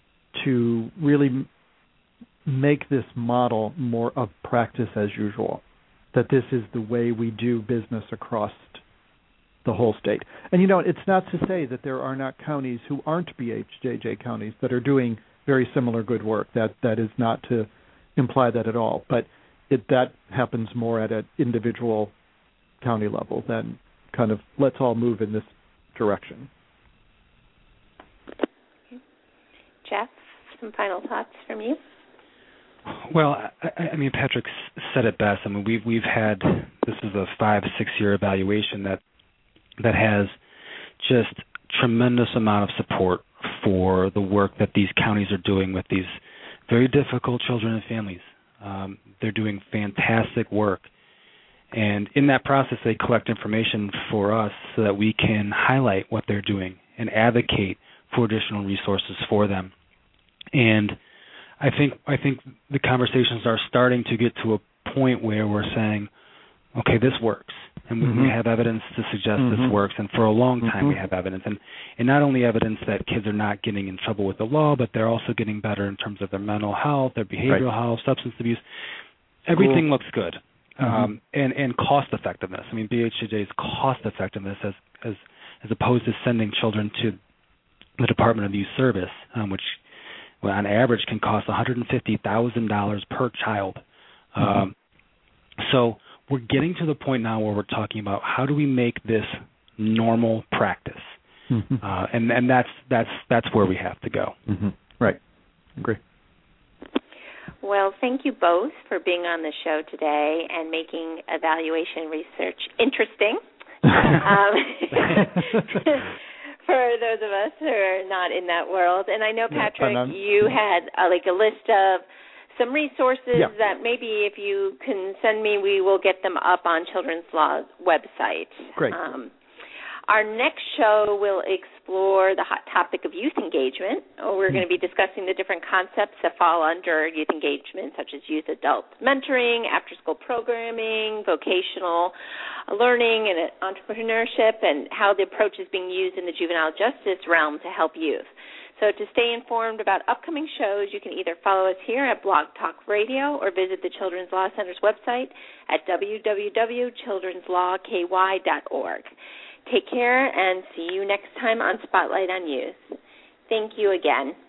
to really m- make this model more of practice as usual, that this is the way we do business across the whole state. And, you know, it's not to say that there are not counties who aren't B H J J counties that are doing very similar good work. That that is not to imply that at all, but it, that happens more at an individual county level than kind of let's all move in this direction. Okay. Jeff, some final thoughts from you? Well, I, I mean, Patrick said it best. I mean, we've we've had this is a five six year evaluation that that has just tremendous amount of support for the work that these counties are doing with these very difficult children and families. Um, they're doing fantastic work. And in that process, they collect information for us so that we can highlight what they're doing and advocate for additional resources for them. And I think I think the conversations are starting to get to a point where we're saying, okay, this works. And mm-hmm. we have evidence to suggest mm-hmm. this works. And for a long time mm-hmm. we have evidence. And, and not only evidence that kids are not getting in trouble with the law, but they're also getting better in terms of their mental health, their behavioral right. health, substance abuse. Everything cool. looks good. Mm-hmm. Um, and, and cost effectiveness. I mean, B H J J's cost effectiveness as, as, as opposed to sending children to the Department of Youth Service, um, which well, on average can cost one hundred fifty thousand dollars per child. Mm-hmm. Um, so we're getting to the point now where we're talking about how do we make this normal practice, mm-hmm. uh, and and that's that's that's where we have to go. Mm-hmm. Right, agree. Well, thank you both for being on the show today and making evaluation research interesting. um, for those of us who are not in that world, and I know Patrick, yeah, you had uh, like a list of some resources yeah. that maybe if you can send me, we will get them up on Children's Law's website. Great. Um, our next show will explore the hot topic of youth engagement. We're mm-hmm. going to be discussing the different concepts that fall under youth engagement, such as youth adult mentoring, after-school programming, vocational learning and entrepreneurship and how the approach is being used in the juvenile justice realm to help youth. So to stay informed about upcoming shows, you can either follow us here at Blog Talk Radio or visit the Children's Law Center's website at w w w dot children's law k y dot org. Take care and see you next time on Spotlight on Youth. Thank you again.